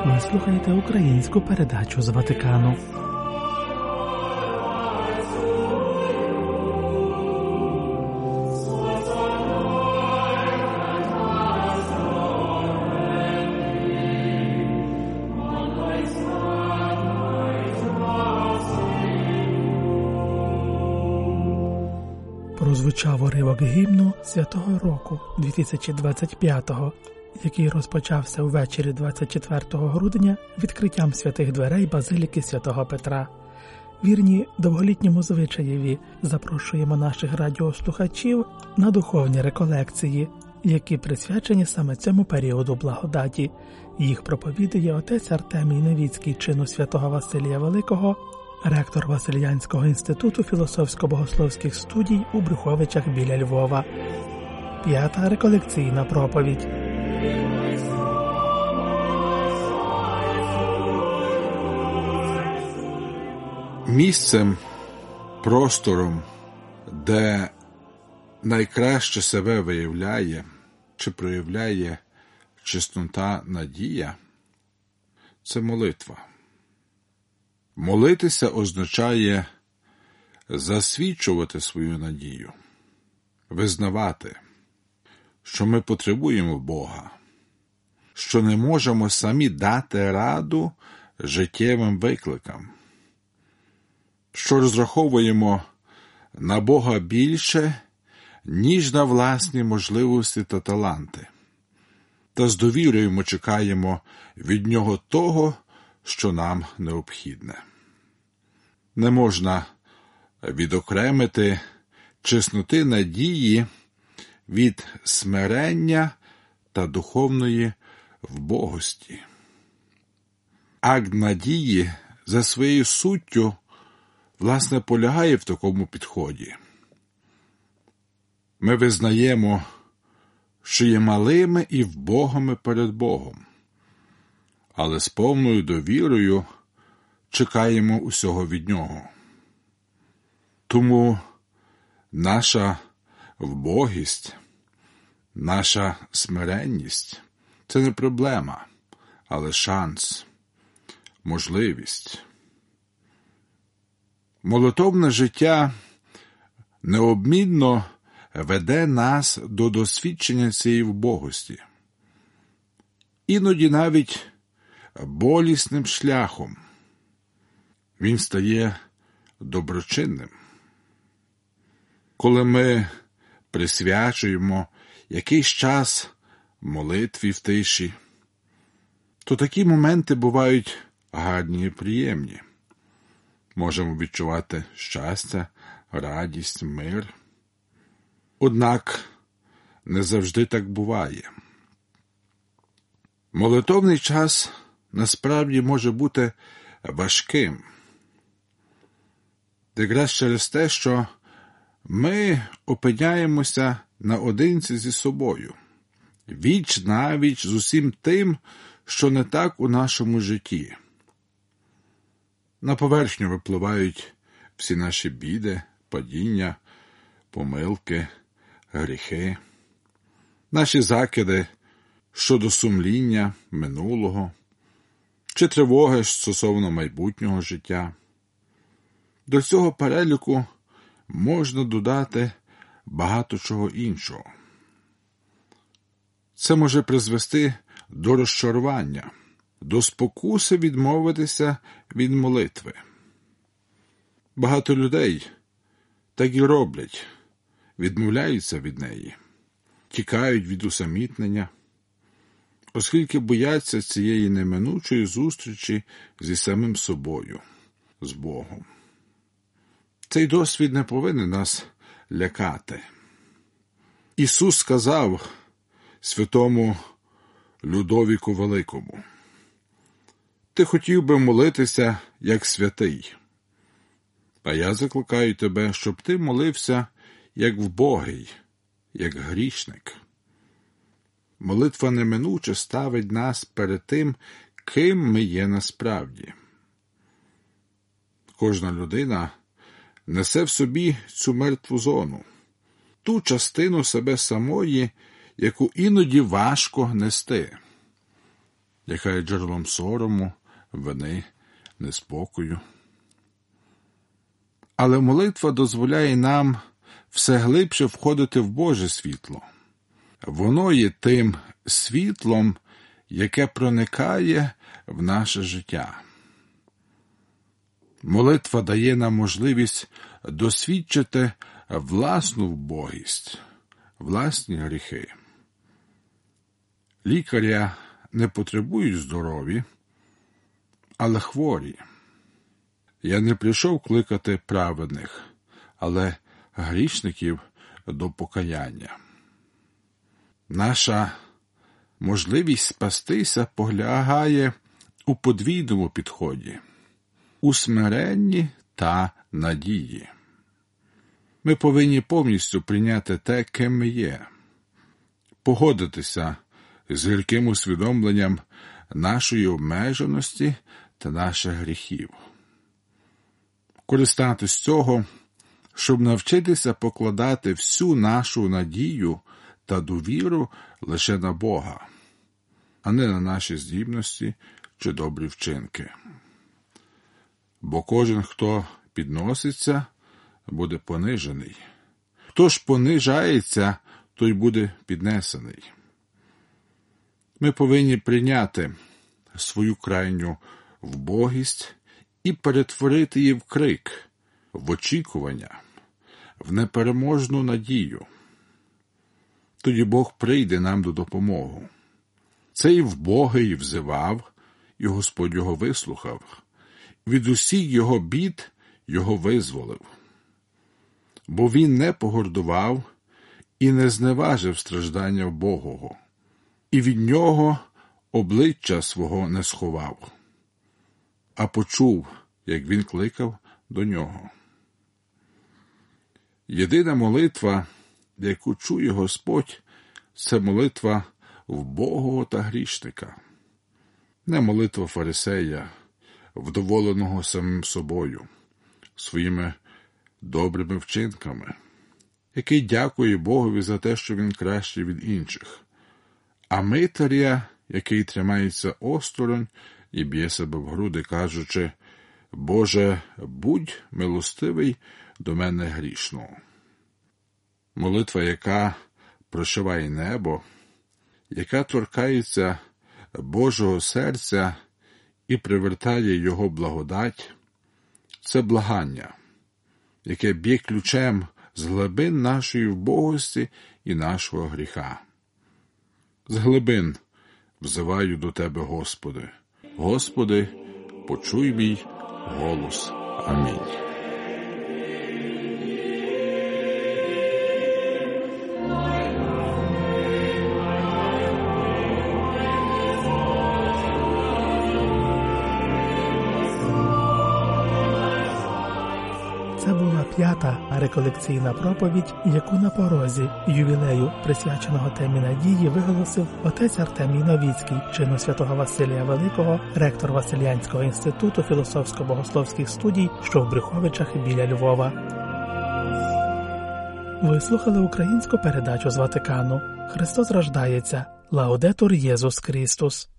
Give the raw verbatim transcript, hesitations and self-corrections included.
Ви слухаєте українську передачу з Ватикану. Прозвучав уривок гімну Святого року дві тисячі двадцять п'ятого, який розпочався ввечері двадцять четвертого грудня відкриттям святих дверей Базиліки Святого Петра. Вірні довголітньому звичаєві запрошуємо наших радіослухачів на духовні реколекції, які присвячені саме цьому періоду благодаті. Їх проповідує отець Артемій Невіцький чину святого Василія Великого, ректор Васильянського інституту філософсько-богословських студій у Брюховичах біля Львова. П'ята реколекційна проповідь. Місцем, простором, де найкраще себе виявляє чи проявляє чеснота надія, це молитва. Молитися означає засвідчувати свою надію, визнавати, що ми потребуємо Бога, що не можемо самі дати раду життєвим викликам, що розраховуємо на Бога більше, ніж на власні можливості та таланти, та з довірою чекаємо від Нього того, що нам необхідне. Не можна відокремити чесноти надії від смирення та духовної вбогості. Акт надії за своєю суттю, власне, полягає в такому підході. Ми визнаємо, що є малими і вбогими перед Богом, але з повною довірою чекаємо усього від Нього. Тому наша вбогість, наша смиренність – це не проблема, але шанс, можливість. Молитовне життя необмінно веде нас до досвідчення цієї вбогості. Іноді навіть болісним шляхом. Він стає доброчинним. Коли ми присвячуємо якийсь час молитві в тиші, то такі моменти бувають гарні і приємні. Можемо відчувати щастя, радість, мир. Однак не завжди так буває. Молитовний час насправді може бути важким. Якраз через те, що ми опиняємося наодинці зі собою, віч навіч з усім тим, що не так у нашому житті. На поверхню випливають всі наші біди, падіння, помилки, гріхи, наші закиди щодо сумління минулого чи тривоги стосовно майбутнього життя. До цього переліку можна додати багато чого іншого. Це може призвести до розчарування, до спокуси відмовитися від молитви. Багато людей так і роблять, відмовляються від неї, тікають від усамітнення, оскільки бояться цієї неминучої зустрічі зі самим собою, з Богом. Цей досвід не повинен нас лякати. Ісус сказав святому Людовіку Великому: «Ти хотів би молитися, як святий, а я закликаю тебе, щоб ти молився, як вбогий, як грішник». Молитва неминуче ставить нас перед тим, ким ми є насправді. Кожна людина несе в собі цю мертву зону, ту частину себе самої, яку іноді важко нести. яка є джерелом сорому, вини, неспокою. Але молитва дозволяє нам все глибше входити в Боже світло. Воно є тим світлом, яке проникає в наше життя. Молитва дає нам можливість досвідчити власну вбогість, власні гріхи. Лікаря не потребують здорові, але хворі. Я не прийшов кликати праведних, але грішників до покаяння. Наша можливість спастися полягає у подвійному підході, у смиренні та надії. Ми повинні повністю прийняти те, ким ми є, погодитися з гірким усвідомленням нашої обмеженості та наших гріхів. Користатись цього, щоб навчитися покладати всю нашу надію та довіру лише на Бога, а не на наші здібності чи добрі вчинки. Бо кожен, хто підноситься, буде понижений. Хто ж понижається, той буде піднесений. Ми повинні прийняти свою крайню вбогість і перетворити її в крик, в очікування, в непереможну надію. Тоді Бог прийде нам до допомоги. Цей вбогий взивав, і Господь його вислухав. Від усіх його бід його визволив. Бо він не погордував і не зневажив страждання вбогого, і від нього обличчя свого не сховав, а почув, як він кликав до нього. Єдина молитва, яку чує Господь, це молитва вбогого та грішника. Не молитва фарисея, вдоволеного самим собою, своїми добрими вчинками, який дякує Богові за те, що він кращий від інших, а митаря, який тримається осторонь і б'є себе в груди, кажучи: «Боже, будь милостивий до мене грішного». Молитва, яка прошиває небо, яка торкається Божого серця і привертає його благодать, це благання, яке б'є ключем з глибин нашої вбогості і нашого гріха. З глибин взиваю до Тебе, Господи. Господи, почуй мій голос. Амінь. Це була п'ята реколекційна проповідь, яку на порозі ювілею, присвяченого темі надії, виголосив отець Артемій Новіцький, чину святого Василія Великого, ректор Василянського інституту філософсько-богословських студій, що в Брюховичах біля Львова. Ви слухали українську передачу з Ватикану. Христос рождається. Лаудетур Єсус Христос.